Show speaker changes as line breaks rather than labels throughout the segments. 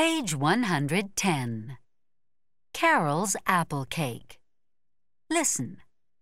Page 110. Carol's apple cake. Listen.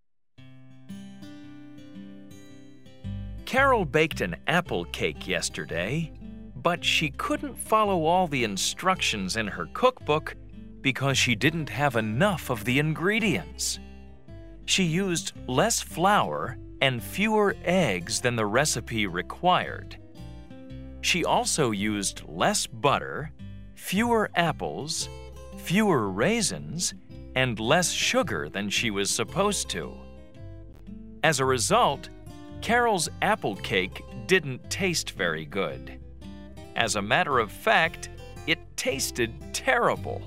Carol baked an apple cake yesterday, but she couldn't follow all the instructions in her cookbook because she didn't have enough of the ingredients. She used less flour and fewer eggs than the recipe required. She also used less butter, fewer apples, fewer raisins, and less sugar than she was supposed to. As a result, Carol's apple cake didn't taste very good. As a matter of fact, it tasted terrible.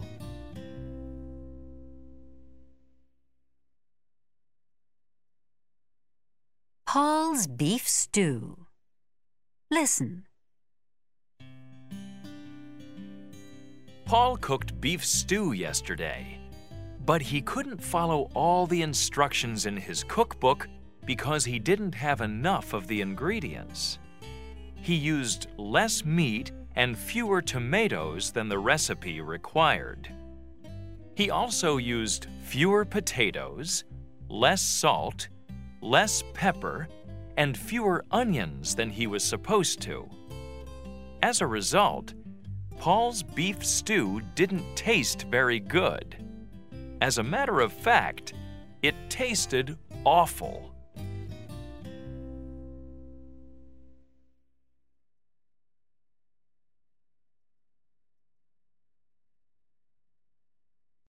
Paul's beef stew. Listen.
Paul cooked beef stew yesterday, but he couldn't follow all the instructions in his cookbook because he didn't have enough of the ingredients. He used less meat and fewer tomatoes than the recipe required. He also used fewer potatoes, less salt, less pepper, and fewer onions than he was supposed to. As a result, Paul's beef stew didn't taste very good. As a matter of fact, it tasted awful.